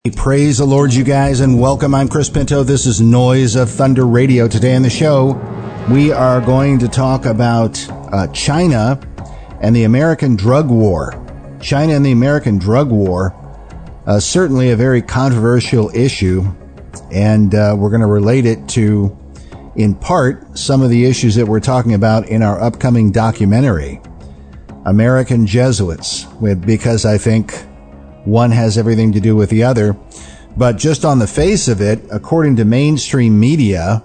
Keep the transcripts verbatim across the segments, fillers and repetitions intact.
Praise the Lord, you guys, and welcome. I'm Chris Pinto. This is Noise of Thunder Radio. Today on the show, we are going to talk about uh, China and the American drug war. China and the American drug war, uh, certainly a very controversial issue, and uh, we're going to relate it to, in part, some of the issues that we're talking about in our upcoming documentary, American Jesuits, because I think one has everything to do with the other. But just on the face of it, according to mainstream media,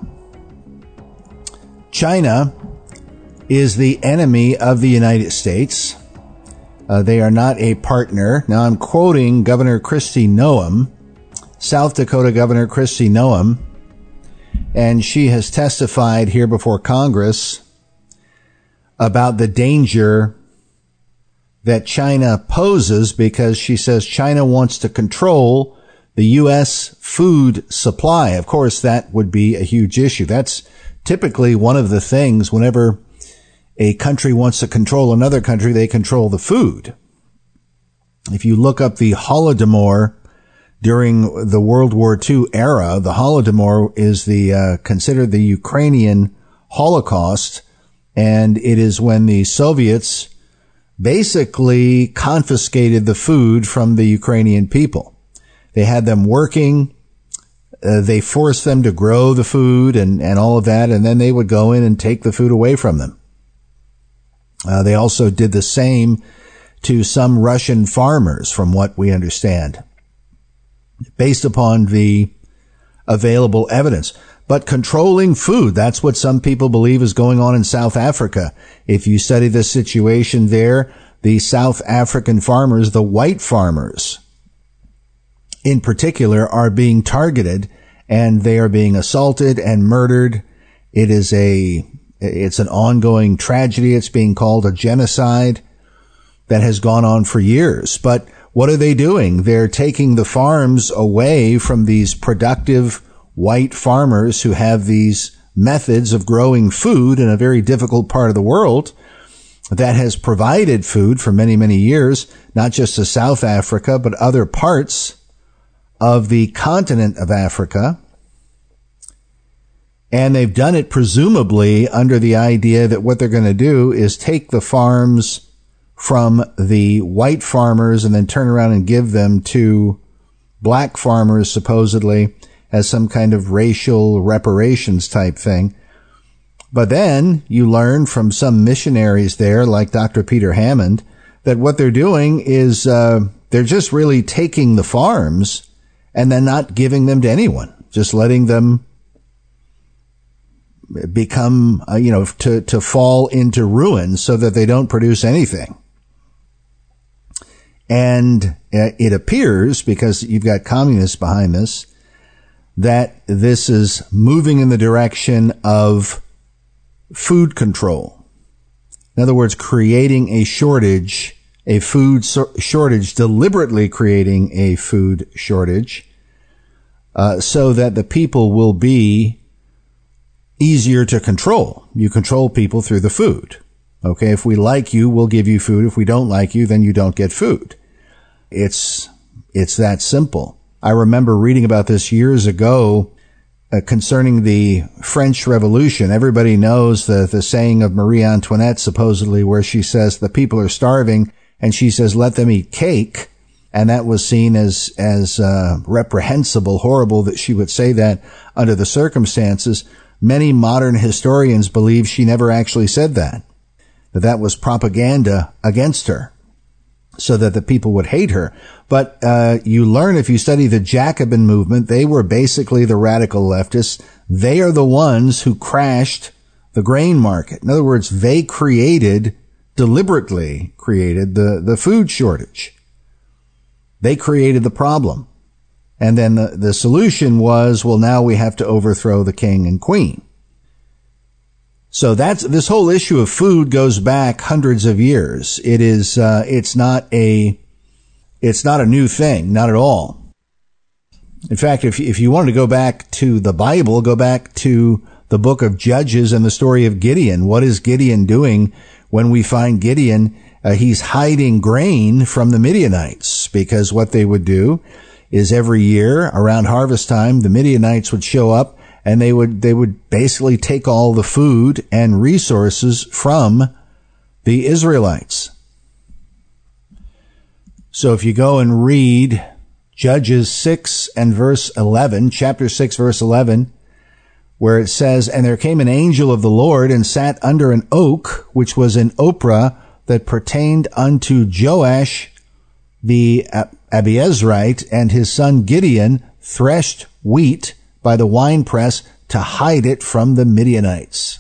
China is the enemy of the United States. Uh, they are not a partner. Now, I'm quoting Governor Kristi Noem, South Dakota Governor Kristi Noem, and she has testified here before Congress about the danger that China poses, because she says China wants to control the U S food supply. Of course, that would be a huge issue. That's typically one of the things whenever a country wants to control another country, they control the food. If you look up the Holodomor during the World War Two era, the Holodomor is the uh, considered the Ukrainian Holocaust, and it is when the Soviets basically confiscated the food from the Ukrainian people. They had them working, uh, they forced them to grow the food and, and all of that, and then they would go in and take the food away from them. Uh, they also did the same to some Russian farmers, from what we understand, based upon the available evidence. But controlling food, that's what some people believe is going on in South Africa. If you study the situation there, the South African farmers, the white farmers in particular, are being targeted, and they are being assaulted and murdered. It is a, it's an ongoing tragedy. It's being called a genocide that has gone on for years. But what are they doing? They're taking the farms away from these productive white farmers who have these methods of growing food in a very difficult part of the world that has provided food for many, many years, not just to South Africa, but other parts of the continent of Africa. And they've done it presumably under the idea that what they're going to do is take the farms from the white farmers and then turn around and give them to black farmers, supposedly, as some kind of racial reparations type thing. But then you learn from some missionaries there, like Doctor Peter Hammond, that what they're doing is uh, they're just really taking the farms and then not giving them to anyone, just letting them become, uh, you know, to, to fall into ruin so that they don't produce anything. And uh, it appears, because you've got communists behind this, that this is moving in the direction of food control. In other words, creating a shortage, a food so- shortage, deliberately creating a food shortage, uh, so that the people will be easier to control. You control people through the food. Okay, if we like you, we'll give you food. If we don't like you, then you don't get food. It's, it's that simple. I remember reading about this years ago uh, concerning the French Revolution. Everybody knows the, the saying of Marie Antoinette, supposedly, where she says the people are starving, and she says, let them eat cake. And that was seen as, as uh, reprehensible, horrible that she would say that under the circumstances. Many modern historians believe she never actually said that, that that was propaganda against her, so that the people would hate her. But uh you learn, if you study the Jacobin movement, they were basically the radical leftists. They are the ones who crashed the grain market. In other words, they created, deliberately created the, the food shortage. They created the problem. And then the, the solution was, well, now we have to overthrow the king and queen. So that's, this whole issue of food goes back hundreds of years. It is, uh, it's not a, it's not a new thing, not at all. In fact, if, if you wanted to go back to the Bible, go back to the book of Judges and the story of Gideon. What is Gideon doing when we find Gideon? Uh, he's hiding grain from the Midianites, because what they would do is every year around harvest time, the Midianites would show up and they would, they would basically take all the food and resources from the Israelites. So if you go and read Judges six and verse eleven, chapter six, verse eleven, where it says, "And there came an angel of the Lord and sat under an oak, which was in Ophrah, that pertained unto Joash the Abiezrite, and his son Gideon threshed wheat by the winepress to hide it from the Midianites."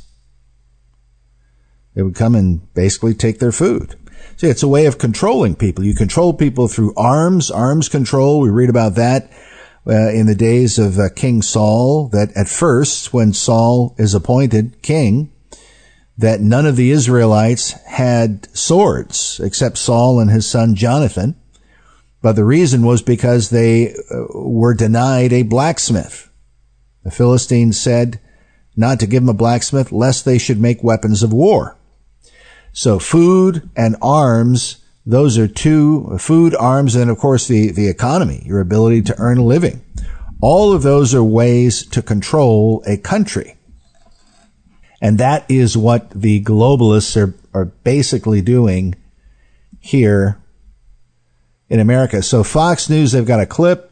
They would come and basically take their food. See, it's a way of controlling people. You control people through arms, arms control. We read about that uh, in the days of uh, King Saul, that at first, when Saul is appointed king, that none of the Israelites had swords except Saul and his son Jonathan. But the reason was because they uh, were denied a blacksmith. The Philistines said not to give them a blacksmith lest they should make weapons of war. So food and arms, those are two, food, arms, and of course the, the economy, your ability to earn a living. All of those are ways to control a country. And that is what the globalists are, are basically doing here in America. So Fox News, they've got a clip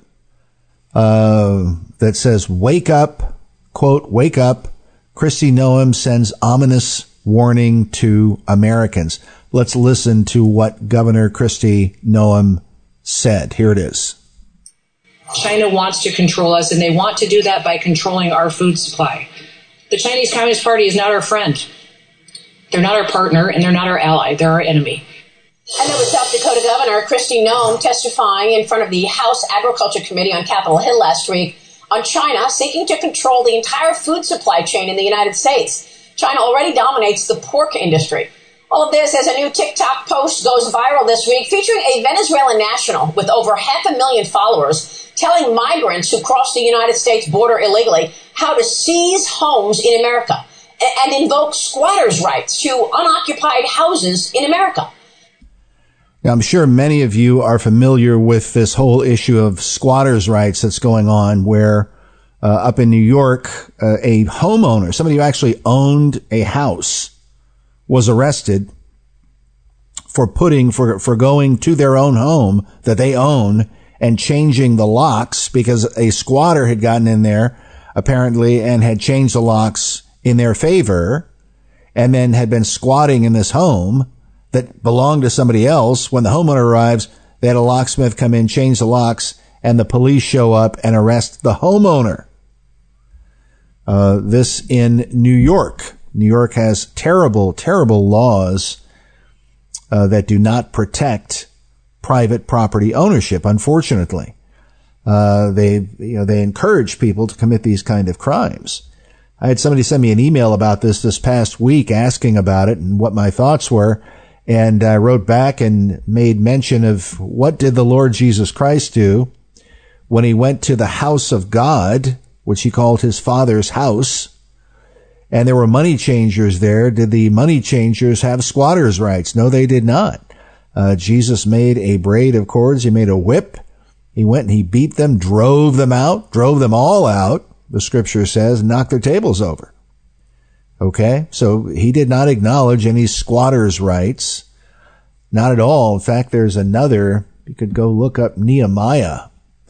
uh, that says, "Wake up," quote, "Wake up. Kristi Noem sends ominous warning to Americans." Let's listen to what Governor Kristi Noem said. Here it is. China wants to control us, and they want to do that by controlling our food supply. The Chinese Communist Party is not our friend. They're not our partner, and they're not our ally. They're our enemy. And there was South Dakota Governor Kristi Noem testifying in front of the House Agriculture Committee on Capitol Hill last week on China seeking to control the entire food supply chain in the United States. China already dominates the pork industry. All of this as a new TikTok post goes viral this week featuring a Venezuelan national with over half a million followers telling migrants who cross the United States border illegally how to seize homes in America and invoke squatters' rights to unoccupied houses in America. Now, I'm sure many of you are familiar with this whole issue of squatters' rights that's going on, where Uh, up in New York, uh, a homeowner, somebody who actually owned a house, was arrested for putting, for, for going to their own home that they own and changing the locks, because a squatter had gotten in there, apparently, and had changed the locks in their favor, and then had been squatting in this home that belonged to somebody else. When the homeowner arrives, they had a locksmith come in, change the locks, and the police show up and arrest the homeowner. Uh, this in New York. New York has terrible, terrible laws uh, that do not protect private property ownership, unfortunately. Uh, they, you know, they encourage people to commit these kind of crimes. I had somebody send me an email about this this past week asking about it and what my thoughts were. And I wrote back and made mention of what did the Lord Jesus Christ do when he went to the house of God, which he called his Father's house, and there were money changers there. Did the money changers have squatters' rights? No, they did not. Uh, Jesus made a braid of cords. He made a whip. He went and he beat them, drove them out, drove them all out, the scripture says, knocked their tables over. Okay, so he did not acknowledge any squatters' rights. Not at all. In fact, there's another, you could go look up Nehemiah.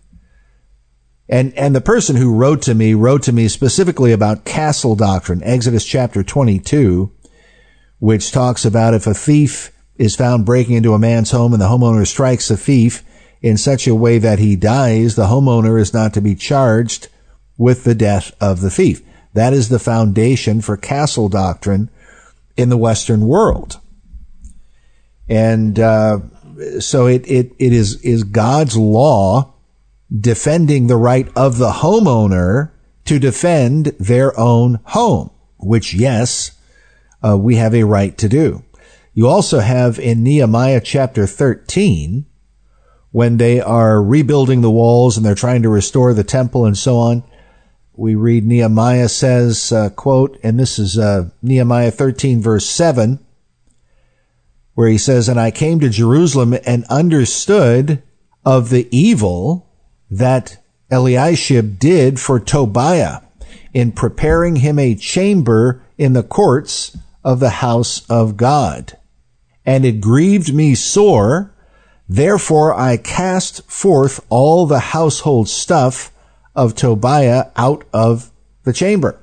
And, and the person who wrote to me, wrote to me specifically about castle doctrine, Exodus chapter twenty-two, which talks about if a thief is found breaking into a man's home and the homeowner strikes the thief in such a way that he dies, the homeowner is not to be charged with the death of the thief. That is the foundation for castle doctrine in the Western world. And, uh, so it, it, it is, is God's law defending the right of the homeowner to defend their own home, which, yes, uh, we have a right to do. You also have in Nehemiah chapter thirteen, when they are rebuilding the walls and they're trying to restore the temple and so on, we read Nehemiah says, uh, quote, and this is uh, Nehemiah thirteen verse seven, where he says, "And I came to Jerusalem and understood of the evil that Eliashib did for Tobiah in preparing him a chamber in the courts of the house of God. And it grieved me sore, therefore I cast forth all the household stuff of Tobiah out of the chamber.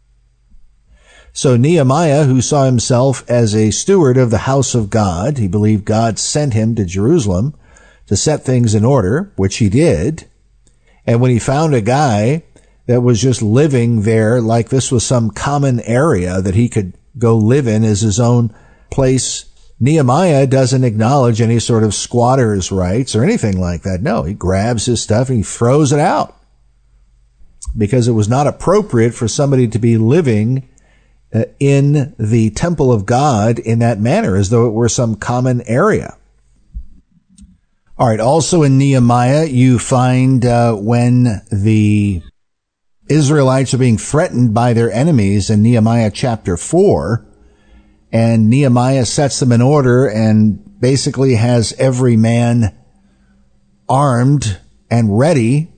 So Nehemiah, who saw himself as a steward of the house of God, he believed God sent him to Jerusalem to set things in order, which he did. And when he found a guy that was just living there like this was some common area that he could go live in as his own place, Nehemiah doesn't acknowledge any sort of squatter's rights or anything like that. No, he grabs his stuff and he throws it out because it was not appropriate for somebody to be living uh, in the temple of God in that manner, as though it were some common area. All right. Also in Nehemiah, you find uh, when the Israelites are being threatened by their enemies in Nehemiah chapter four, and Nehemiah sets them in order and basically has every man armed and ready.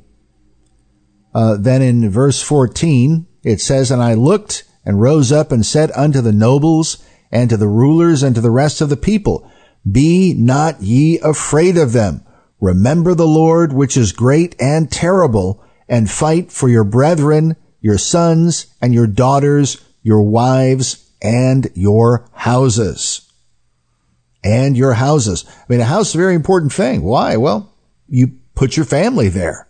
Uh, then in verse fourteen, it says, "And I looked and rose up and said unto the nobles and to the rulers and to the rest of the people, Be not ye afraid of them. Remember the Lord, which is great and terrible, and fight for your brethren, your sons and your daughters, your wives, and your houses." And your houses. I mean, a house is a very important thing. Why? Well, you put your family there.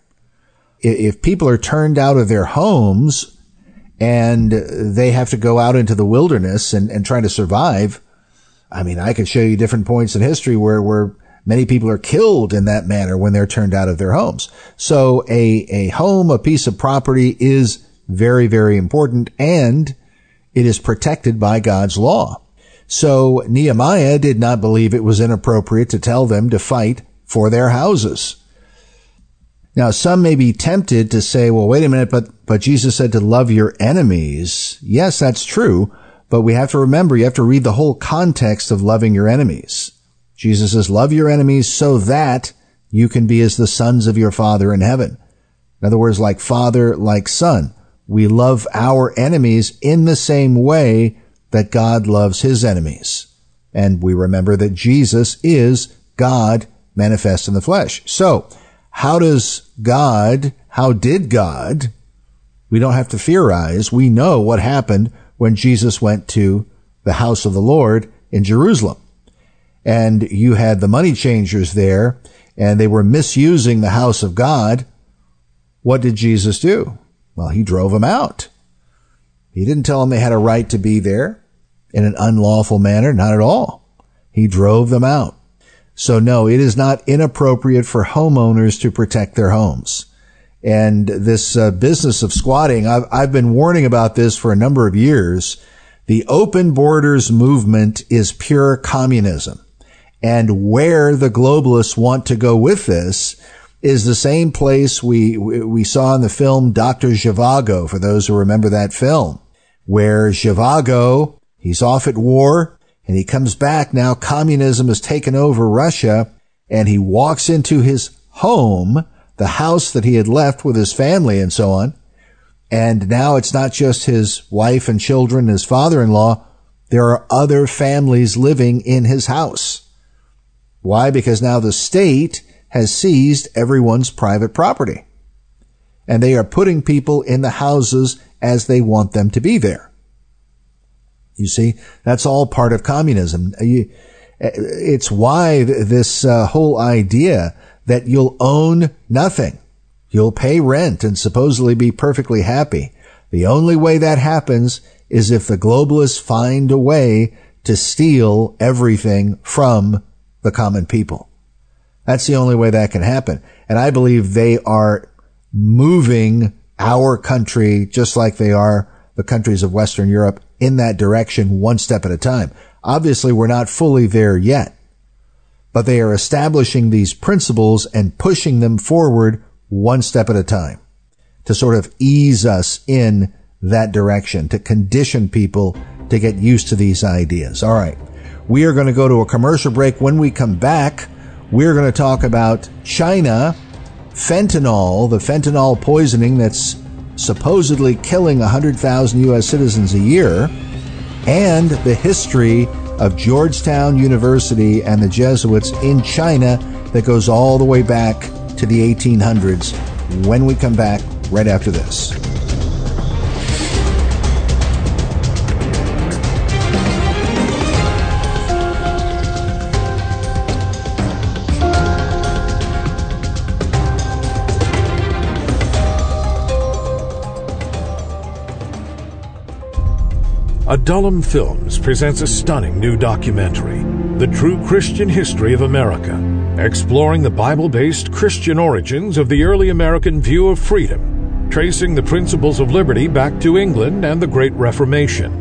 If people are turned out of their homes and they have to go out into the wilderness and, and try to survive, I mean, I could show you different points in history where, where many people are killed in that manner when they're turned out of their homes. So a, a home, a piece of property is very, very important, and it is protected by God's law. So Nehemiah did not believe it was inappropriate to tell them to fight for their houses. Now, some may be tempted to say, well, wait a minute, but, but Jesus said to love your enemies. Yes, that's true. But we have to remember, you have to read the whole context of loving your enemies. Jesus says, love your enemies so that you can be as the sons of your Father in heaven. In other words, like father, like son. We love our enemies in the same way that God loves his enemies. And we remember that Jesus is God manifest in the flesh. So, how does God, how did God, we don't have to theorize, we know what happened when Jesus went to the house of the Lord in Jerusalem. And you had the money changers there, and they were misusing the house of God. What did Jesus do? Well, he drove them out. He didn't tell them they had a right to be there in an unlawful manner, not at all. He drove them out. So no, it is not inappropriate for homeowners to protect their homes. And this uh, business of squatting, I've, I've been warning about this for a number of years. The open borders movement is pure communism. And where the globalists want to go with this is the same place we we saw in the film Doctor Zhivago, for those who remember that film, where Zhivago, he's off at war, and he comes back. Now communism has taken over Russia, and he walks into his home, the house that he had left with his family and so on. And now it's not just his wife and children and his father-in-law. There are other families living in his house. Why? Because now the state has seized everyone's private property. And they are putting people in the houses as they want them to be there. You see, that's all part of communism. It's why this uh, whole idea that you'll own nothing, you'll pay rent and supposedly be perfectly happy. The only way that happens is if the globalists find a way to steal everything from the common people. That's the only way that can happen. And I believe they are moving our country, just like they are the countries of Western Europe, in that direction one step at a time. Obviously, we're not fully there yet, but they are establishing these principles and pushing them forward one step at a time to sort of ease us in that direction, to condition people to get used to these ideas. All right. We are going to go to a commercial break. When we come back, we're going to talk about China fentanyl, the fentanyl poisoning that's supposedly killing one hundred thousand U S citizens a year, and the history of Georgetown University and the Jesuits in China that goes all the way back to the eighteen hundreds when we come back right after this. Adullam Films presents a stunning new documentary, The True Christian History of America, exploring the Bible-based Christian origins of the early American view of freedom, tracing the principles of liberty back to England and the Great Reformation.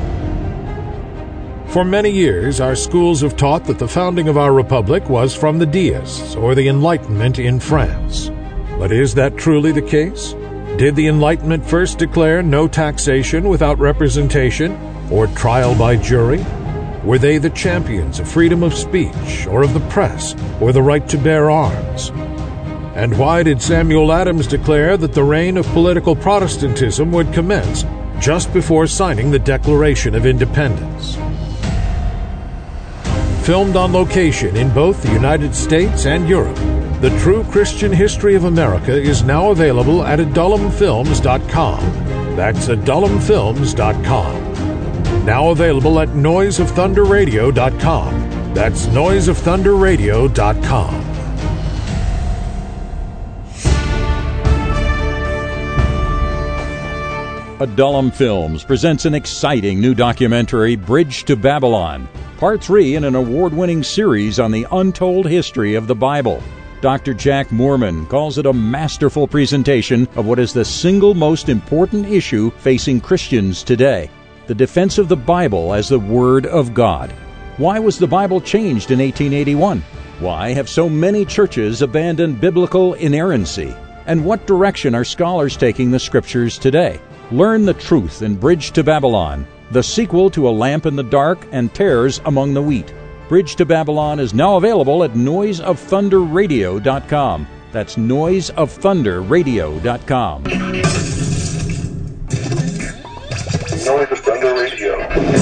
For many years, our schools have taught that the founding of our republic was from the Deists, or the Enlightenment in France. But is that truly the case? Did the Enlightenment first declare no taxation without representation or trial by jury? Were they the champions of freedom of speech or of the press or the right to bear arms? And why did Samuel Adams declare that the reign of political Protestantism would commence just before signing the Declaration of Independence? Filmed on location in both the United States and Europe, The True Christian History of America is now available at adullam films dot com. That's adullam films dot com. Now available at noise of thunder radio dot com. That's noise of thunder radio dot com. Adullam Films presents an exciting new documentary, Bridge to Babylon, Part three in an award-winning series on the untold history of the Bible. Doctor Jack Moorman calls it a masterful presentation of what is the single most important issue facing Christians today, the defense of the Bible as the Word of God. Why was the Bible changed in eighteen eighty-one? Why have so many churches abandoned biblical inerrancy? And what direction are scholars taking the Scriptures today? Learn the truth in Bridge to Babylon, the sequel to A Lamp in the Dark and Tares Among the Wheat. Bridge to Babylon is now available at noise of thunder radio dot com. That's noise of thunder radio dot com. Noise of Thunder Radio.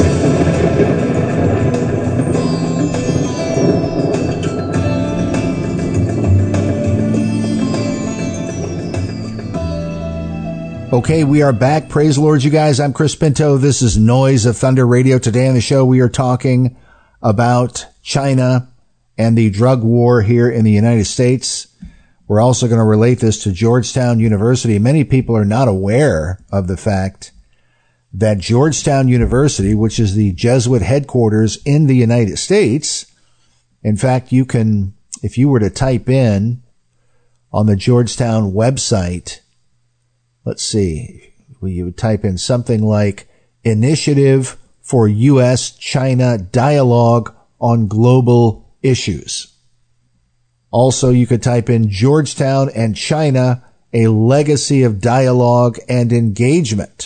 Okay, we are back. Praise the Lord, you guys. I'm Chris Pinto. This is Noise of Thunder Radio. Today on the show, we are talking about China and the drug war here in the United States. We're also going to relate this to Georgetown University. Many people are not aware of the fact that Georgetown University, which is the Jesuit headquarters in the United States, in fact, you can, if you were to type in on the Georgetown website, let's see, you would type in something like Initiative for U S China Dialogue on Global Issues. Also, you could type in Georgetown and China, a legacy of dialogue and engagement.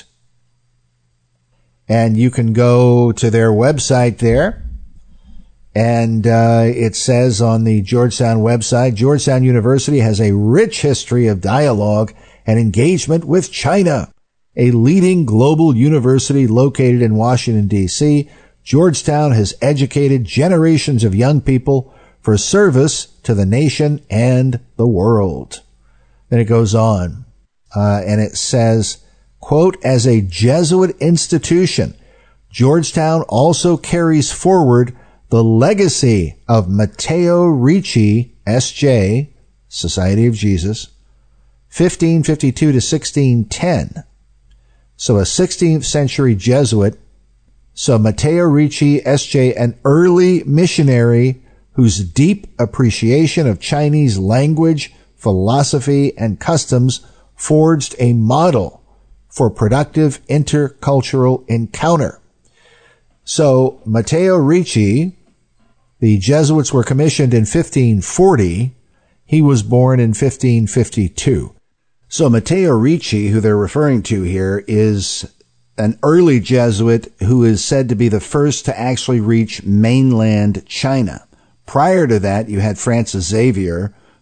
And you can go to their website there. And uh, it says on the Georgetown website, Georgetown University has a rich history of dialogue and engagement with China. A leading global university located in Washington, D C, Georgetown has educated generations of young people for service to the nation and the world. Then it goes on, uh, and it says, quote, as a Jesuit institution, Georgetown also carries forward the legacy of Matteo Ricci, S J, Society of Jesus, fifteen fifty-two to sixteen ten. So a sixteenth century Jesuit. So Matteo Ricci, S J, an early missionary whose deep appreciation of Chinese language, philosophy, and customs forged a model for productive intercultural encounter. So Matteo Ricci, the Jesuits were commissioned in fifteen forty. He was born in fifteen fifty-two. So Matteo Ricci, who they're referring to here, is an early Jesuit who is said to be the first to actually reach mainland China. Prior to that, you had Francis Xavier,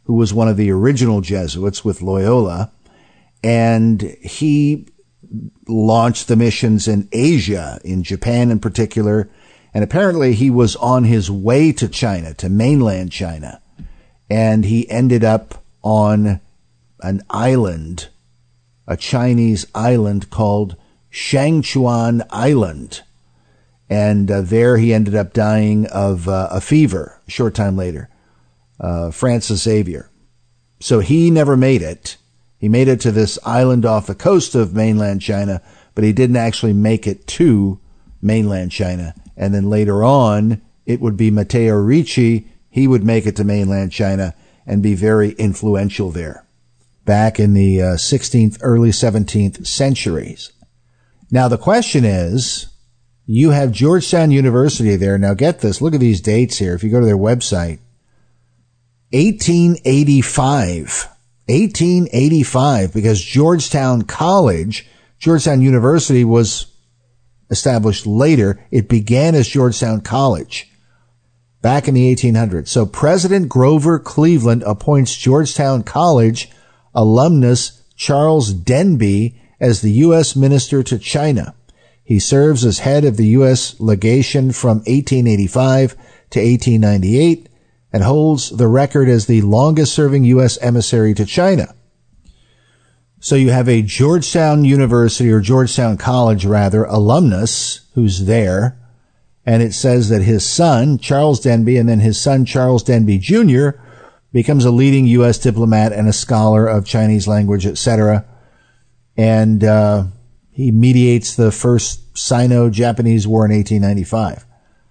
who was one of the original Jesuits with Loyola, and he launched the missions in Asia, in Japan in particular, and apparently he was on his way to China, to mainland China, and he ended up on an island, a Chinese island called Shangchuan Island, and uh, there he ended up dying of uh, a fever a short time later, uh, Francis Xavier. So he never made it. He made it to this island off the coast of mainland China, but he didn't actually make it to mainland China. And then later on, it would be Matteo Ricci. He would make it to mainland China and be very influential there back in the uh, sixteenth, early seventeenth centuries. Now, the question is, you have Georgetown University there. Now, get this. Look at these dates here. If you go to their website, eighteen eighty-five. eighteen eighty-five, because Georgetown College, Georgetown University was established later. It began as Georgetown College back in the eighteen hundreds. So President Grover Cleveland appoints Georgetown College alumnus Charles Denby as the U S Minister to China. He serves as head of the U S legation from eighteen eighty-five to eighteen ninety-eight and holds the record as the longest-serving U S emissary to China. So you have a Georgetown University, or Georgetown College, rather, alumnus who's there, and it says that his son, Charles Denby, and then his son, Charles Denby Junior, becomes a leading U S diplomat and a scholar of Chinese language, et cetera, and uh, he mediates the first Sino-Japanese War in eighteen ninety-five.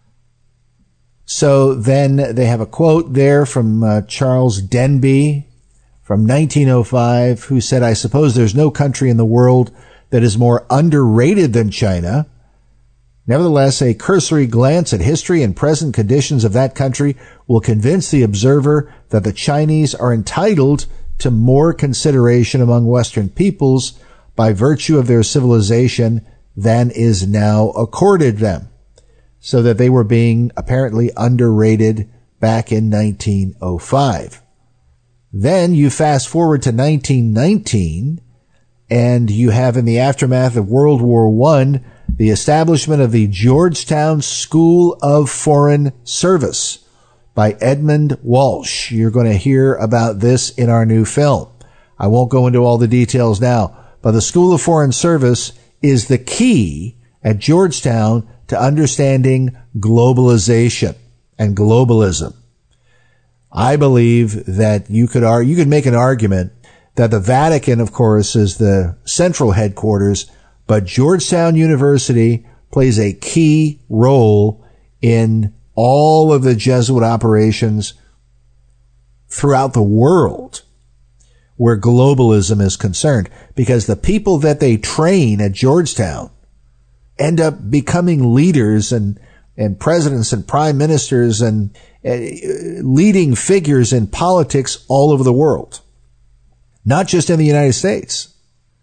So then they have a quote there from uh, Charles Denby from nineteen oh five, who said, "I suppose there's no country in the world that is more underrated than China. Nevertheless, a cursory glance at history and present conditions of that country will convince the observer that the Chinese are entitled to more consideration among Western peoples by virtue of their civilization than is now accorded them." So that they were being apparently underrated back in nineteen oh five. Then you fast forward to nineteen nineteen, and you have, in the aftermath of World War One, the establishment of the Georgetown School of Foreign Service by Edmund Walsh. You're going to hear about this in our new film. I won't go into all the details now, but the School of Foreign Service is the key at Georgetown to understanding globalization and globalism. I believe that you could argue, you could make an argument that the Vatican, of course, is the central headquarters, but Georgetown University plays a key role in all of the Jesuit operations throughout the world where globalism is concerned, because the people that they train at Georgetown end up becoming leaders and, and presidents and prime ministers and uh, leading figures in politics all over the world, not just in the United States.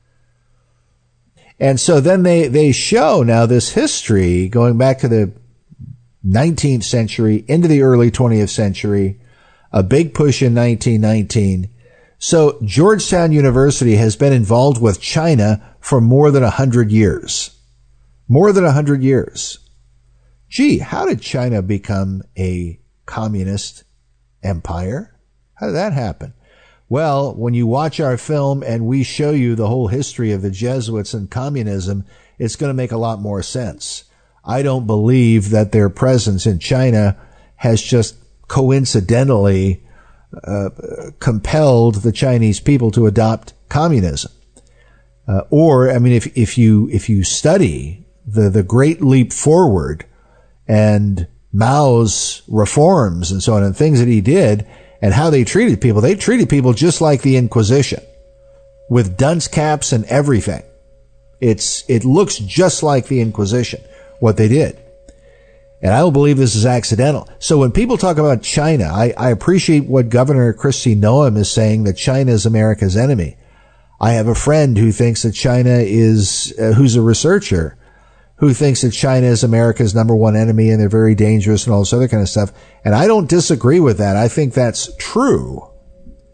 And so then they, they show now this history going back to the nineteenth century into the early twentieth century, a big push in nineteen nineteen. So Georgetown University has been involved with China for more than a hundred years. More than a hundred years. Gee, how did China become a communist empire? How did that happen? Well, when you watch our film and we show you the whole history of the Jesuits and communism, it's going to make a lot more sense. I don't believe that their presence in China has just coincidentally uh, compelled the Chinese people to adopt communism. Uh, or, I mean, if, if you, if you study the, the Great Leap Forward and Mao's reforms and so on and things that he did and how they treated people, they treated people just like the Inquisition with dunce caps and everything. It's, it looks just like the Inquisition, what they did. And I don't believe this is accidental. So when people talk about China, I, I appreciate what Governor Kristi Noem is saying, that China is America's enemy. I have a friend who thinks that China is, uh, who's a researcher, who thinks that China is America's number one enemy and they're very dangerous and all this other kind of stuff. And I don't disagree with that. I think that's true.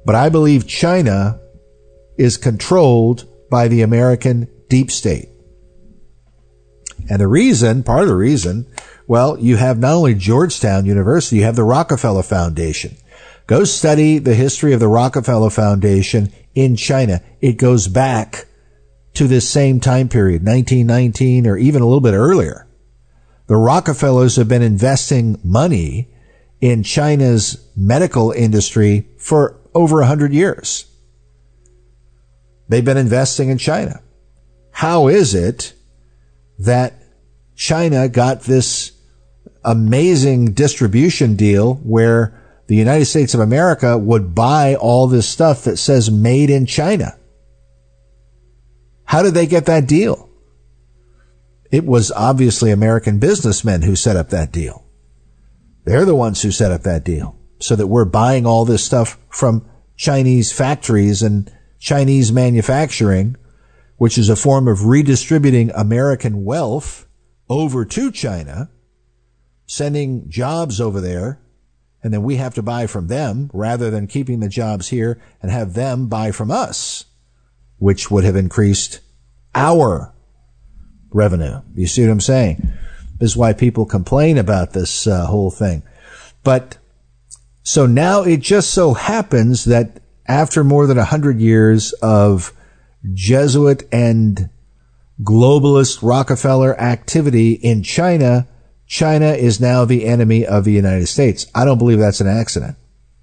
But I believe China is controlled by the American deep state. And the reason, part of the reason, well, you have not only Georgetown University, you have the Rockefeller Foundation. Go study the history of the Rockefeller Foundation in China. It goes back to this same time period, nineteen nineteen, or even a little bit earlier. The Rockefellers have been investing money in China's medical industry for over a hundred years. They've been investing in China. How is it that China got this amazing distribution deal where the United States of America would buy all this stuff that says made in China? How did they get that deal? It was obviously American businessmen who set up that deal. They're the ones who set up that deal so that we're buying all this stuff from Chinese factories and Chinese manufacturing, which is a form of redistributing American wealth over to China, sending jobs over there, and then we have to buy from them rather than keeping the jobs here and have them buy from us, which would have increased our revenue. You see what I'm saying? This is why people complain about this uh, whole thing. But so now it just so happens that after more than a hundred years of Jesuit and globalist Rockefeller activity in China, China is now the enemy of the United States. I don't believe that's an accident.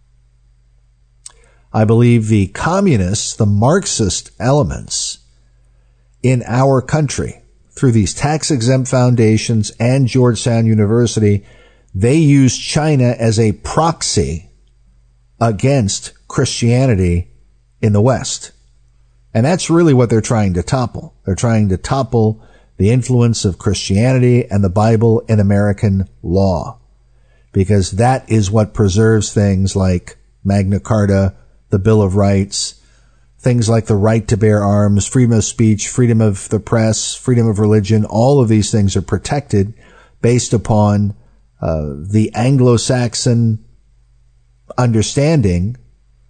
I believe the communists, the Marxist elements in our country, through these tax-exempt foundations and Georgetown University, they use China as a proxy against Christianity in the West. And that's really what they're trying to topple. They're trying to topple the influence of Christianity and the Bible in American law, because that is what preserves things like Magna Carta, the Bill of Rights, things like the right to bear arms, freedom of speech, freedom of the press, freedom of religion. All of these things are protected based upon uh, the Anglo-Saxon understanding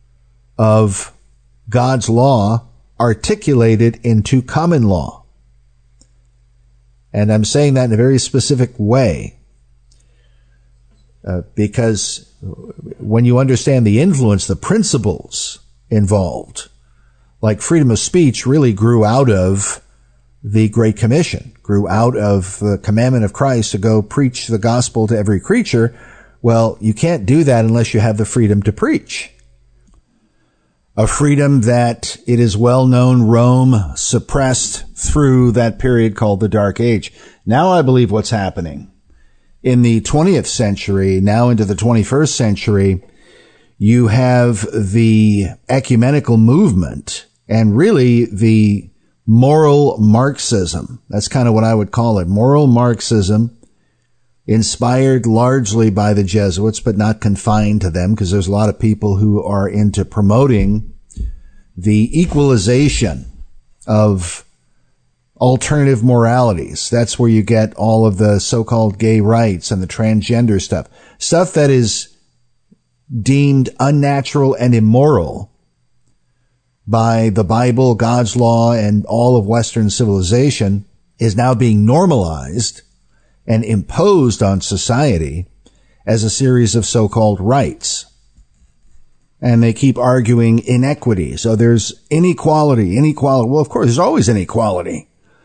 of God's law articulated into common law. And I'm saying that in a very specific way, uh, because when you understand the influence, the principles involved, like freedom of speech really grew out of the Great Commission, grew out of the commandment of Christ to go preach the gospel to every creature. Well, you can't do that unless you have the freedom to preach. A freedom that it is well known Rome suppressed through that period called the Dark Age. Now I believe what's happening in the twentieth century, now into the twenty-first century, you have the ecumenical movement and really the moral Marxism. That's kind of what I would call it. Moral Marxism, inspired largely by the Jesuits, but not confined to them, because there's a lot of people who are into promoting the equalization of alternative moralities. That's where you get all of the so-called gay rights and the transgender stuff. Stuff that is deemed unnatural and immoral by the Bible, God's law, and all of Western civilization is now being normalized and imposed on society as a series of so-called rights. And they keep arguing inequity. So there's inequality, inequality. Well, of course, there's always inequality.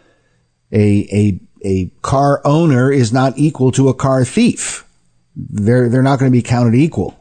A, a, a car owner is not equal to a car thief. They're, they're not going to be counted equal.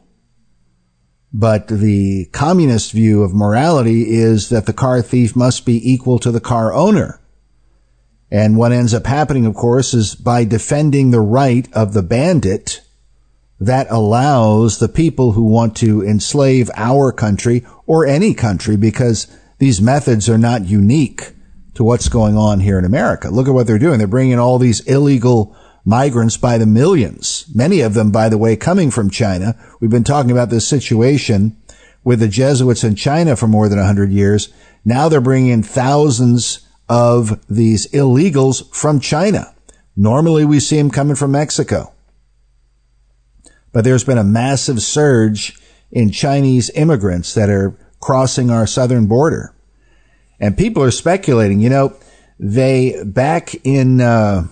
But the communist view of morality is that the car thief must be equal to the car owner. And what ends up happening, of course, is by defending the right of the bandit, that allows the people who want to enslave our country or any country, because these methods are not unique to what's going on here in America. Look at what they're doing. They're bringing all these illegal migrants by the millions, many of them, by the way, coming from China. We've been talking about this situation with the Jesuits in China for more than one hundred years. Now they're bringing in thousands of these illegals from China. Normally we see them coming from Mexico. But there's been a massive surge in Chinese immigrants that are crossing our southern border. And people are speculating, you know, they, back in, uh,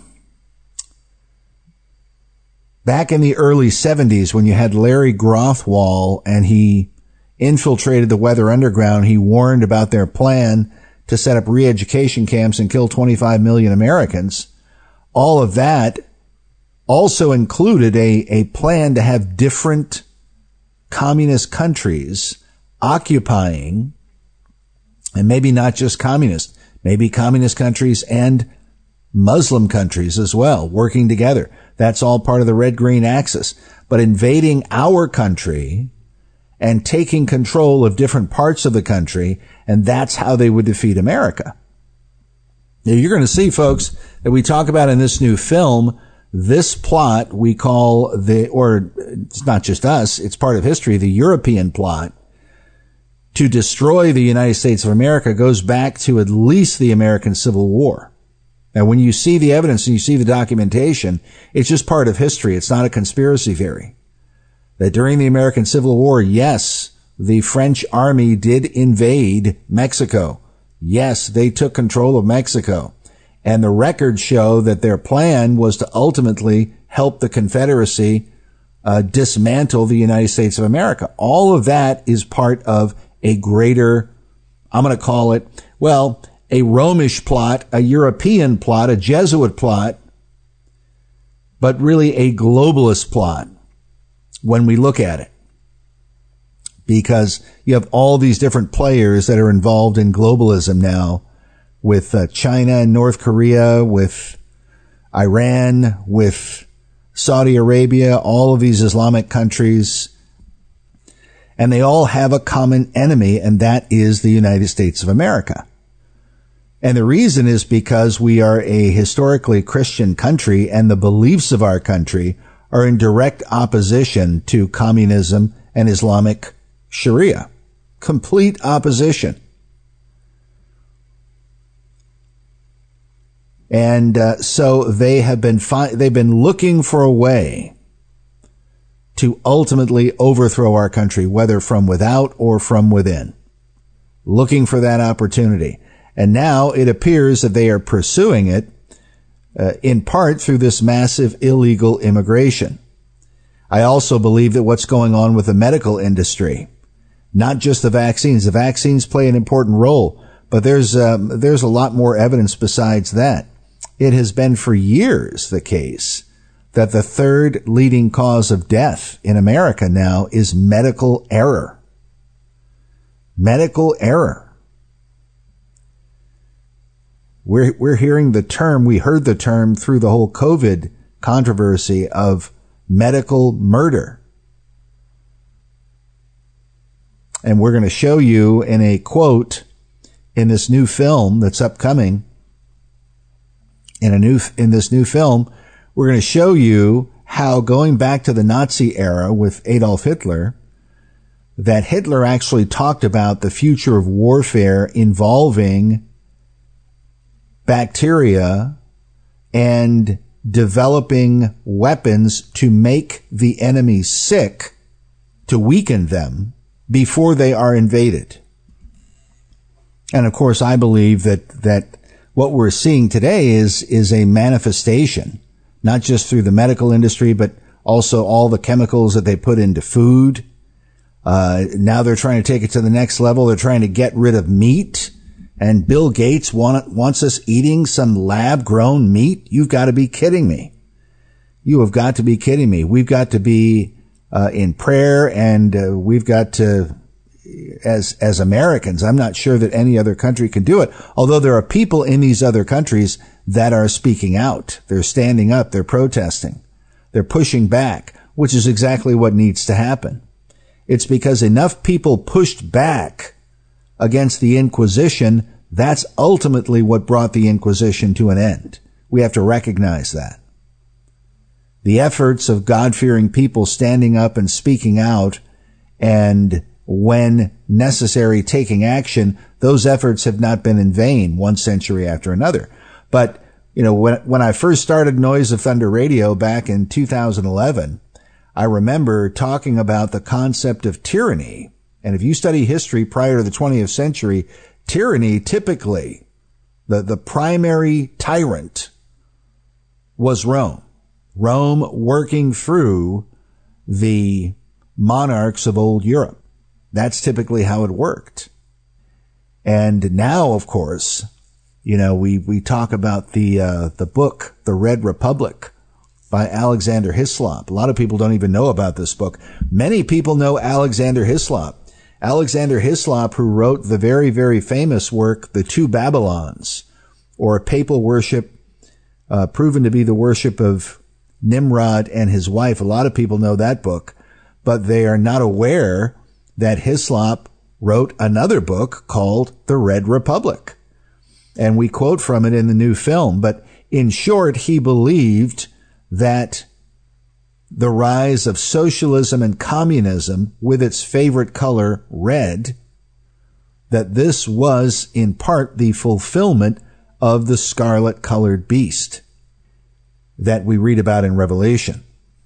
back in the early seventies, when you had Larry Grothwall and he infiltrated the Weather Underground, he warned about their plan to set up re-education camps and kill twenty-five million Americans. All of that also included a, a plan to have different communist countries occupying, and maybe not just communist, maybe communist countries and Muslim countries as well, working together. That's all part of the red-green axis. But invading our country and taking control of different parts of the country, and that's how they would defeat America. Now, you're going to see, folks, that we talk about in this new film, this plot we call the, or it's not just us, it's part of history, the European plot to destroy the United States of America goes back to at least the American Civil War. Now, when you see the evidence and you see the documentation, it's just part of history. It's not a conspiracy theory. That during the American Civil War, yes, the French army did invade Mexico. Yes, they took control of Mexico. And the records show that their plan was to ultimately help the Confederacy uh, dismantle the United States of America. All of that is part of a greater, I'm going to call it, well, a Romish plot, a European plot, a Jesuit plot, but really a globalist plot when we look at it. Because you have all these different players that are involved in globalism now, with uh, China and North Korea, with Iran, with Saudi Arabia, all of these Islamic countries. And they all have a common enemy, and that is the United States of America. And the reason is because we are a historically Christian country, and the beliefs of our country are in direct opposition to communism and Islamic Sharia. Complete opposition. And uh, so they have been fi- they've been looking for a way to ultimately overthrow our country, whether from without or from within. Looking for that opportunity. And now it appears that they are pursuing it uh, in part through this massive illegal immigration. I also believe that what's going on with the medical industry, not just the vaccines, the vaccines play an important role, but there's um, there's a lot more evidence besides that. It has been for years the case that the third leading cause of death in America now is medical error. Medical error. We're, we're hearing the term, we heard the term through the whole COVID controversy of medical murder. And we're going to show you in a quote in this new film that's upcoming, in a new, in this new film, we're going to show you how, going back to the Nazi era with Adolf Hitler, that Hitler actually talked about the future of warfare involving bacteria and developing weapons to make the enemy sick, to weaken them before they are invaded. And of course, I believe that, that what we're seeing today is, is a manifestation, not just through the medical industry, but also all the chemicals that they put into food. Uh, now they're trying to take it to the next level. They're trying to get rid of meat. And Bill Gates want, wants us eating some lab-grown meat? You've got to be kidding me. You have got to be kidding me. We've got to be uh, in prayer, and uh, we've got to, as as Americans, I'm not sure that any other country can do it, although there are people in these other countries that are speaking out. They're standing up. They're protesting. They're pushing back, which is exactly what needs to happen. It's because enough people pushed back against the Inquisition, that's ultimately what brought the Inquisition to an end. We have to recognize that. The efforts of God-fearing people standing up and speaking out, and when necessary taking action, those efforts have not been in vain one century after another. But, you know, when, when I first started Noise of Thunder Radio back in two thousand eleven, I remember talking about the concept of tyranny. And if you study history prior to the twentieth century, tyranny typically, the, the primary tyrant was Rome. Rome working through the monarchs of old Europe. That's typically how it worked. And now, of course, you know, we, we talk about the, uh, the book, The Red Republic by Alexander Hislop. A lot of people don't even know about this book. Many people know Alexander Hislop. Alexander Hislop, who wrote the very, very famous work, The Two Babylons, or Papal Worship, uh, proven to be the worship of Nimrod and his wife. A lot of people know that book, but they are not aware that Hislop wrote another book called The Red Republic. And we quote from it in the new film. But in short, he believed that the rise of socialism and communism, with its favorite color, red, that this was in part the fulfillment of the scarlet-colored beast that we read about in Revelation.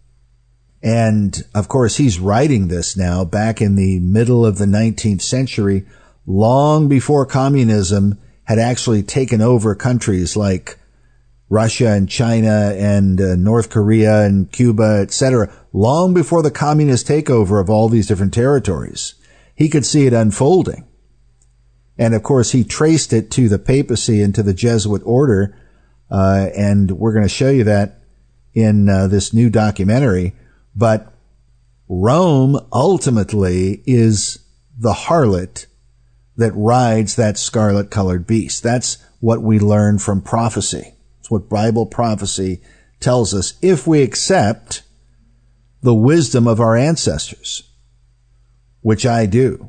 And, of course, he's writing this now back in the middle of the nineteenth century, long before communism had actually taken over countries like Russia and China and uh, North Korea and Cuba, et cetera, long before the communist takeover of all these different territories. He could see it unfolding. And, of course, he traced it to the papacy and to the Jesuit order, uh, and we're going to show you that in uh, this new documentary. But Rome ultimately is the harlot that rides that scarlet-colored beast. That's what we learn from prophecy. It's what Bible prophecy tells us if we accept the wisdom of our ancestors, which I do,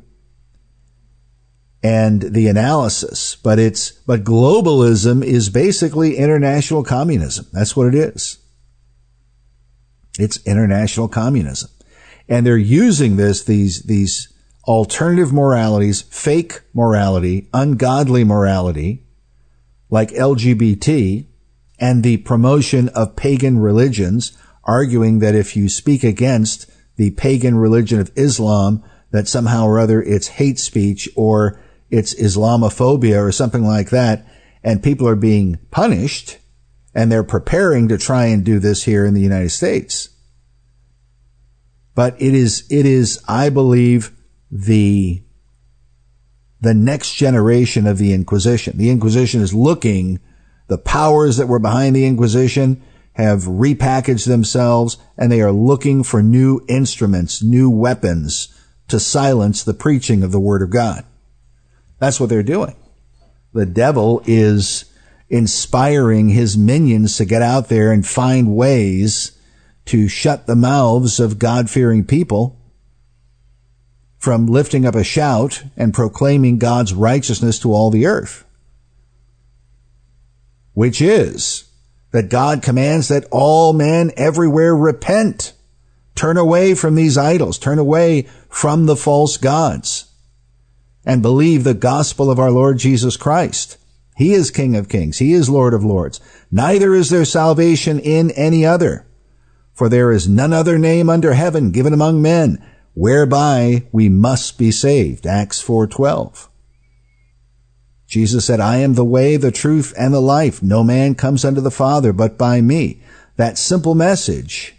and the analysis. But it's but globalism is basically international communism. That's what it is. It's international communism. And they're using this, these, these alternative moralities, fake morality, ungodly morality, like L G B T, and the promotion of pagan religions, arguing that if you speak against the pagan religion of Islam, that somehow or other it's hate speech or it's Islamophobia or something like that, and people are being punished, and they're preparing to try and do this here in the United States. But it is, it is, I believe, the, the next generation of the Inquisition. The Inquisition is looking, the powers that were behind the Inquisition have repackaged themselves, and they are looking for new instruments, new weapons to silence the preaching of the Word of God. That's what they're doing. The devil is inspiring his minions to get out there and find ways to shut the mouths of God-fearing people from lifting up a shout and proclaiming God's righteousness to all the earth, which is that God commands that all men everywhere repent, turn away from these idols, turn away from the false gods, and believe the gospel of our Lord Jesus Christ. He is King of kings. He is Lord of lords. Neither is there salvation in any other, for there is none other name under heaven given among men whereby we must be saved. Acts four twelve. Jesus said, I am the way, the truth, and the life. No man comes unto the Father but by me. That simple message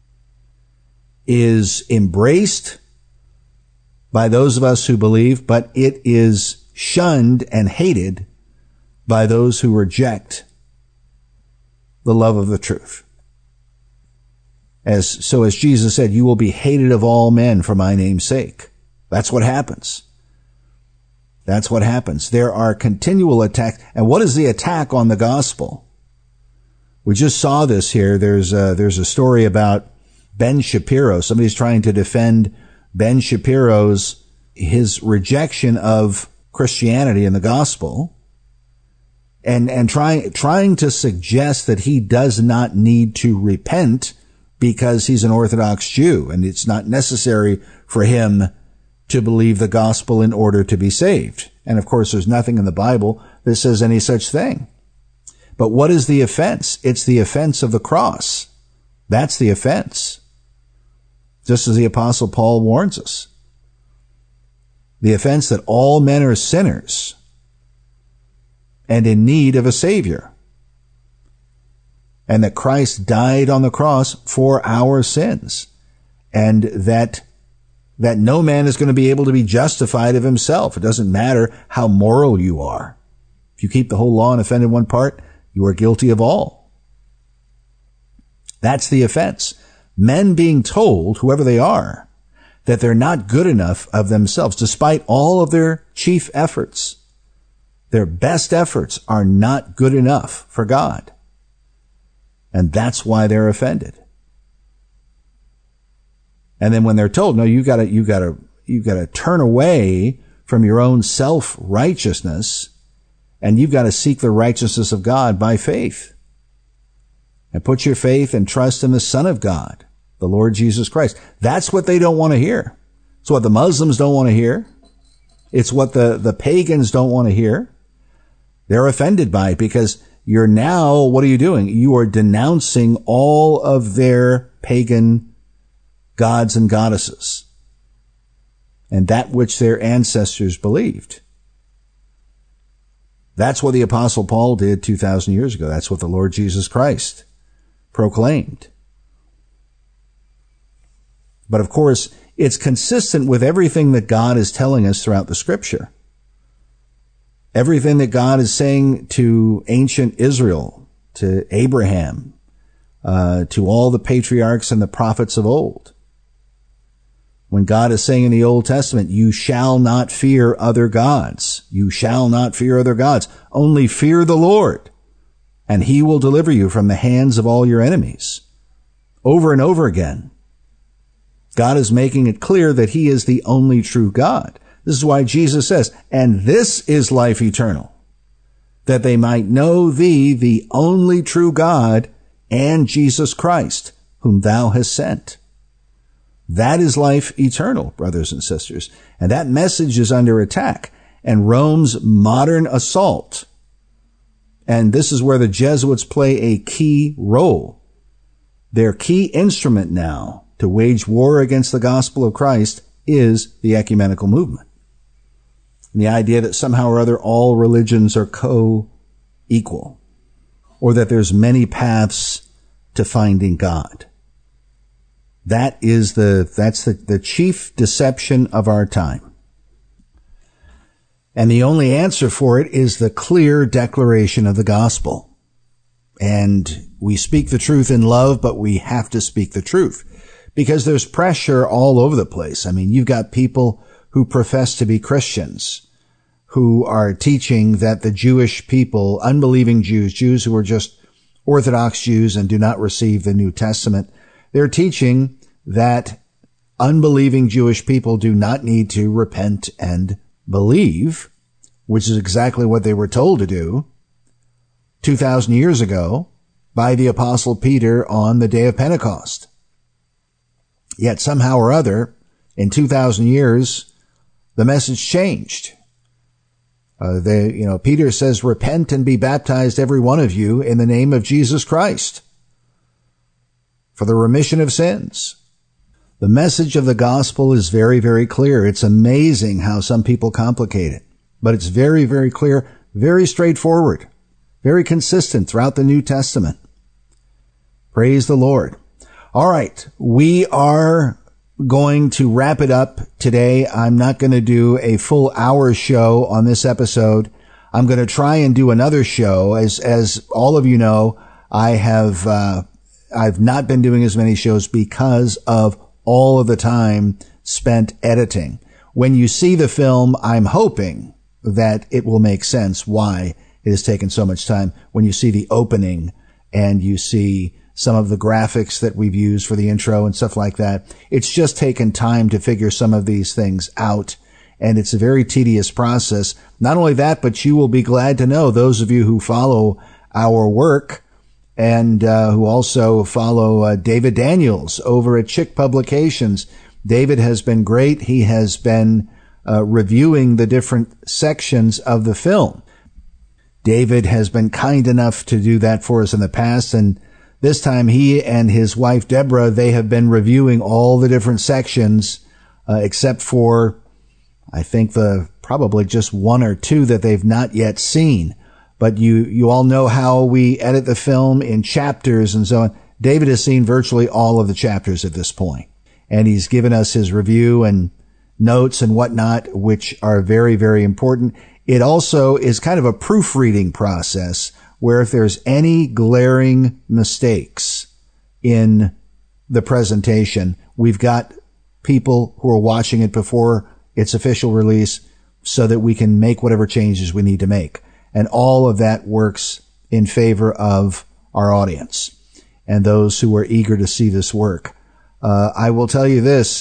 is embraced by those of us who believe, but it is shunned and hated by those who reject the love of the truth. As, so as Jesus said, you will be hated of all men for my name's sake. That's what happens. That's what happens. There are continual attacks. And what is the attack on the gospel? We just saw this here. There's a, there's a story about Ben Shapiro. Somebody's trying to defend Ben Shapiro's, his rejection of Christianity and the gospel, and, and trying, trying to suggest that he does not need to repent because he's an Orthodox Jew, and it's not necessary for him to believe the gospel in order to be saved. And of course, there's nothing in the Bible that says any such thing. But what is the offense? It's the offense of the cross. That's the offense. just as the Apostle Paul warns us. The offense that all men are sinners and in need of a Savior, and that Christ died on the cross for our sins, and that that no man is going to be able to be justified of himself. It doesn't matter how moral you are. If you keep the whole law and offend in one part, you are guilty of all. That's the offense. Men being told, whoever they are, that they're not good enough of themselves, despite all of their chief efforts. Their best efforts are not good enough for God. And that's why they're offended. And then when they're told, no, you gotta, you gotta, you gotta turn away from your own self-righteousness, and you've got to seek the righteousness of God by faith. And put your faith and trust in the Son of God, the Lord Jesus Christ. That's what they don't want to hear. It's what the Muslims don't want to hear. It's what the, the pagans don't want to hear. They're offended by it because you're now, what are you doing? You are denouncing all of their pagan gods and goddesses and that which their ancestors believed. That's what the Apostle Paul did two thousand years ago. That's what the Lord Jesus Christ proclaimed. But of course, it's consistent with everything that God is telling us throughout the Scripture. Everything that God is saying to ancient Israel, to Abraham, uh, to all the patriarchs and the prophets of old. When God is saying in the Old Testament, you shall not fear other gods. You shall not fear other gods. Only fear the Lord, and he will deliver you from the hands of all your enemies. Over and over again, God is making it clear that he is the only true God. This is why Jesus says, and this is life eternal, that they might know thee, the only true God, and Jesus Christ, whom thou hast sent. That is life eternal, brothers and sisters. And that message is under attack. And Rome's modern assault, and this is where the Jesuits play a key role. Their key instrument now to wage war against the gospel of Christ is the ecumenical movement. And the idea that somehow or other all religions are co-equal, or that there's many paths to finding God. That is the, that's the, the chief deception of our time. And the only answer for it is the clear declaration of the gospel. And we speak the truth in love, but we have to speak the truth because there's pressure all over the place. I mean, you've got people who profess to be Christians who are teaching that the Jewish people, unbelieving Jews, Jews who are just Orthodox Jews and do not receive the New Testament, they're teaching that unbelieving Jewish people do not need to repent and believe, which is exactly what they were told to do two thousand years ago by the Apostle Peter on the day of Pentecost. Yet somehow or other, in two thousand years, the message changed. Uh, they, you know, Peter says, repent and be baptized, every one of you, in the name of Jesus Christ for the remission of sins. The message of the gospel is very, very clear. It's amazing how some people complicate it, but it's very, very clear, very straightforward, very consistent throughout the New Testament. Praise the Lord. All right. We are going to wrap it up today. I'm not going to do a full hour show on this episode. I'm going to try and do another show. As, as all of you know, I have, uh, I've not been doing as many shows because of all of the time spent editing. When you see the film, I'm hoping that it will make sense why it has taken so much time. When you see the opening and you see some of the graphics that we've used for the intro and stuff like that, it's just taken time to figure some of these things out. And it's a very tedious process. Not only that, but you will be glad to know, those of you who follow our work, and uh, who also follow uh, David Daniels over at Chick Publications. David has been great. He has been uh, reviewing the different sections of the film. David has been kind enough to do that for us in the past, and this time he and his wife Deborah, they have been reviewing all the different sections, uh, except for, I think the, probably just one or two that they've not yet seen. But you, you all know how we edit the film in chapters and so on. David has seen virtually all of the chapters at this point, and he's given us his review and notes and whatnot, which are very, very important. It also is kind of a proofreading process where if there's any glaring mistakes in the presentation, we've got people who are watching it before its official release so that we can make whatever changes we need to make. And all of that works in favor of our audience and those who are eager to see this work. Uh, I will tell you this,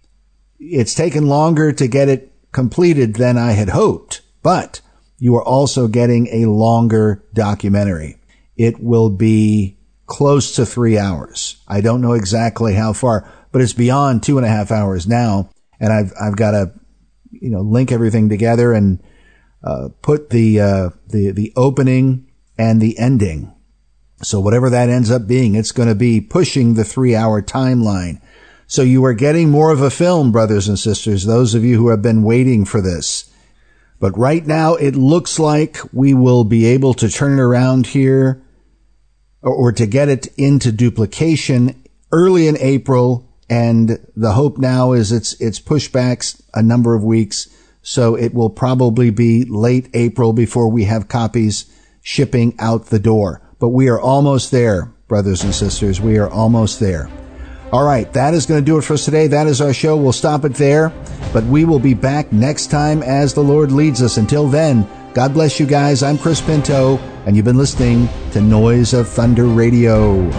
it's taken longer to get it completed than I had hoped, but you are also getting a longer documentary. It will be close to three hours. I don't know exactly how far, but it's beyond two and a half hours now. And I've, I've got to, you know, link everything together and, uh, put the, uh, the, the opening and the ending. So whatever that ends up being, it's going to be pushing the three hour timeline. So you are getting more of a film, brothers and sisters, those of you who have been waiting for this. But right now it looks like we will be able to turn it around here or, or to get it into duplication early in April. And the hope now is it's, it's pushed back a number of weeks. So it will probably be late April before we have copies shipping out the door. But we are almost there, brothers and sisters. We are almost there. All right, that is going to do it for us today. That is our show. We'll stop it there, but we will be back next time as the Lord leads us. Until then, God bless you guys. I'm Chris Pinto, and you've been listening to Noise of Thunder Radio.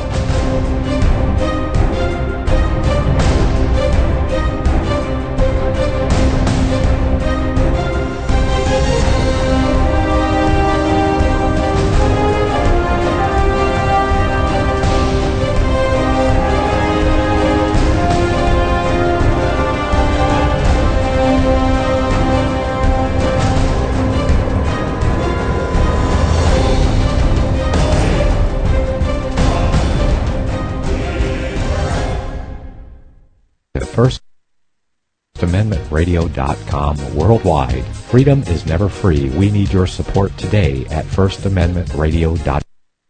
First Amendment Radio dot com worldwide. Freedom is never free. We need your support today at First Amendment Radio dot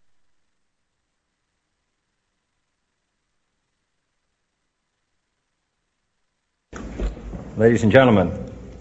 com. Ladies and gentlemen,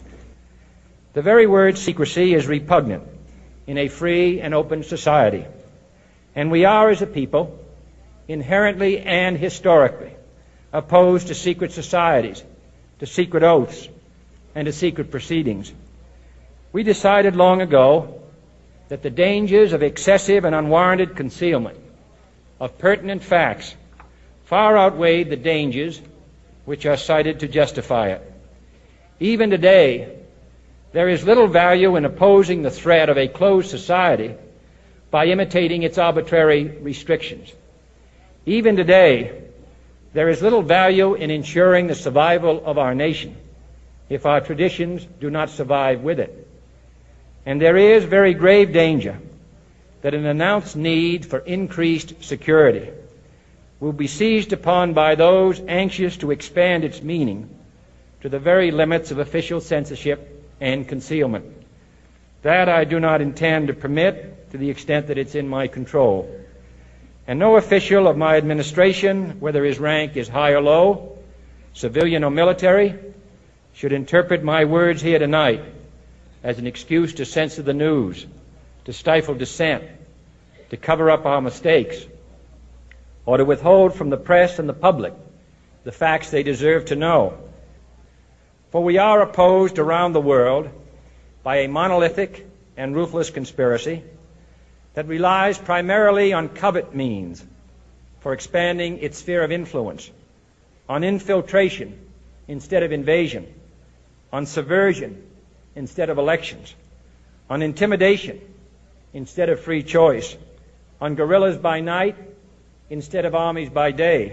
the very word secrecy is repugnant in a free and open society, and we are, as a people, inherently and historically opposed to secret societies, to secret oaths, and to secret proceedings. We decided long ago that the dangers of excessive and unwarranted concealment of pertinent facts far outweighed the dangers which are cited to justify it. Even today, there is little value in opposing the threat of a closed society by imitating its arbitrary restrictions. Even today, there is little value in ensuring the survival of our nation if our traditions do not survive with it. And there is very grave danger that an announced need for increased security will be seized upon by those anxious to expand its meaning to the very limits of official censorship and concealment. That I do not intend to permit to the extent that it's in my control. And no official of my administration, whether his rank is high or low, civilian or military, should interpret my words here tonight as an excuse to censor the news, to stifle dissent, to cover up our mistakes, or to withhold from the press and the public the facts they deserve to know. For we are opposed around the world by a monolithic and ruthless conspiracy that relies primarily on covert means for expanding its sphere of influence, on infiltration instead of invasion, on subversion instead of elections, on intimidation instead of free choice, on guerrillas by night instead of armies by day.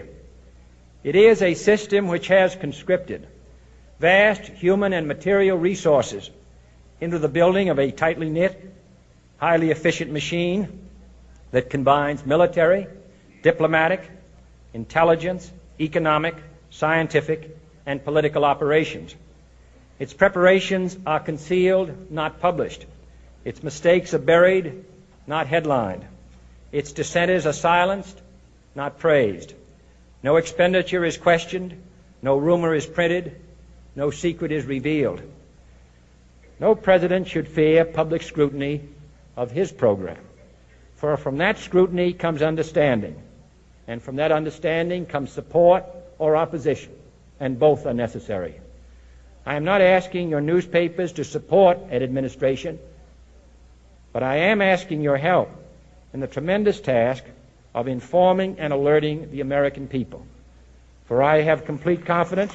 It is a system which has conscripted vast human and material resources into the building of a tightly knit, highly efficient machine that combines military, diplomatic, intelligence, economic, scientific, and political operations. Its preparations are concealed, not published. Its mistakes are buried, not headlined. Its dissenters are silenced, not praised. No expenditure is questioned, no rumor is printed, no secret is revealed. No president should fear public scrutiny of his program, for from that scrutiny comes understanding, and from that understanding comes support or opposition, and both are necessary. I am not asking your newspapers to support an administration, but I am asking your help in the tremendous task of informing and alerting the American people. For I have complete confidence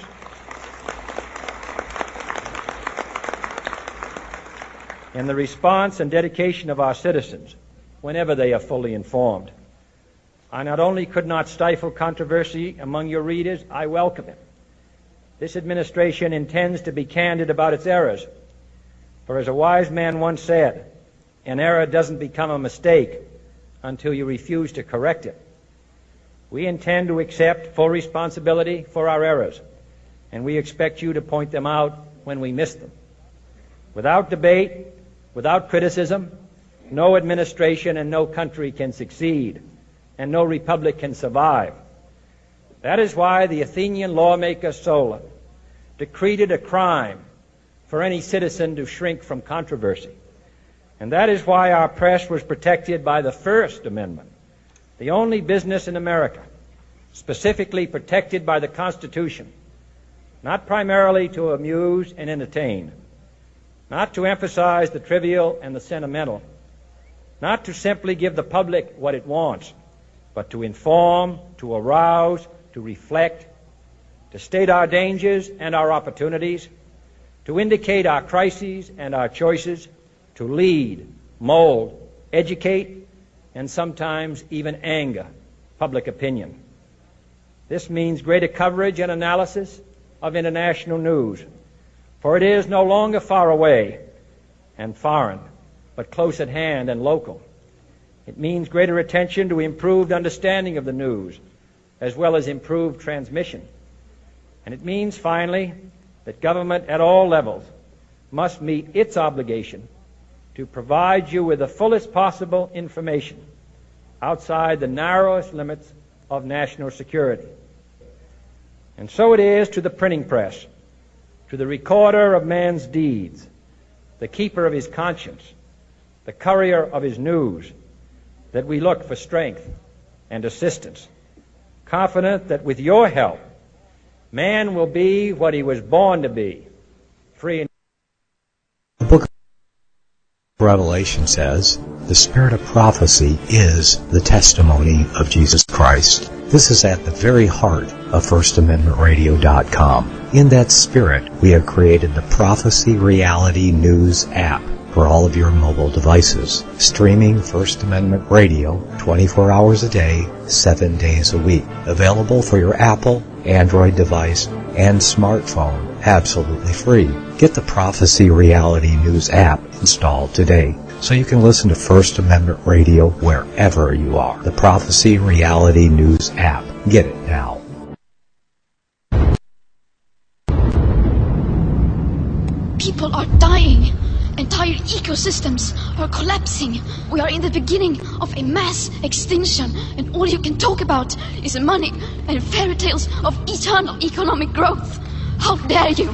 in the response and dedication of our citizens whenever they are fully informed. I not only could not stifle controversy among your readers, I welcome it. This administration intends to be candid about its errors. For as a wise man once said, an error doesn't become a mistake until you refuse to correct it. We intend to accept full responsibility for our errors, and we expect you to point them out when we miss them. Without debate, without criticism, no administration and no country can succeed, and no republic can survive. That is why the Athenian lawmaker Solon decreed it a crime for any citizen to shrink from controversy. And that is why our press was protected by the First Amendment, the only business in America specifically protected by the Constitution, not primarily to amuse and entertain, not to emphasize the trivial and the sentimental, not to simply give the public what it wants, but to inform, to arouse, to reflect, to state our dangers and our opportunities, to indicate our crises and our choices, to lead, mold, educate, and sometimes even anger public opinion. This means greater coverage and analysis of international news, for it is no longer far away and foreign, but close at hand and local. It means greater attention to improved understanding of the news, as well as improved transmission. And it means, finally, that government at all levels must meet its obligation to provide you with the fullest possible information outside the narrowest limits of national security. And so it is to the printing press, to the recorder of man's deeds, the keeper of his conscience, the courier of his news, that we look for strength and assistance, confident that with your help, man will be what he was born to be, free and The book of Revelation says, the spirit of prophecy is the testimony of Jesus Christ. This is at the very heart of First Amendment Radio dot com. In that spirit, we have created the Prophecy Reality News app for all of your mobile devices, streaming First Amendment Radio twenty-four hours a day, seven days a week. Available for your Apple, Android device, and smartphone, absolutely free. Get the Prophecy Reality News app installed today so you can listen to First Amendment Radio wherever you are. The Prophecy Reality News app. Get it now. People are dying. Entire ecosystems are collapsing. We are in the beginning of a mass extinction, and all you can talk about is money and fairy tales of eternal economic growth. How dare you?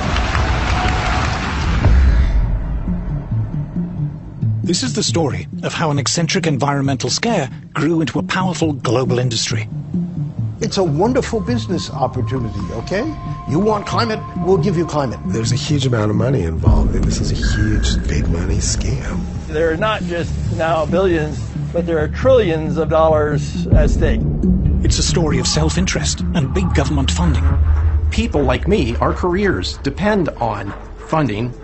This is the story of how an eccentric environmental scare grew into a powerful global industry. It's a wonderful business opportunity, okay? You want climate, we'll give you climate. There's a huge amount of money involved, and this is a huge, big money scam. There are not just now billions, but there are trillions of dollars at stake. It's a story of self-interest and big government funding. People like me, our careers depend on funding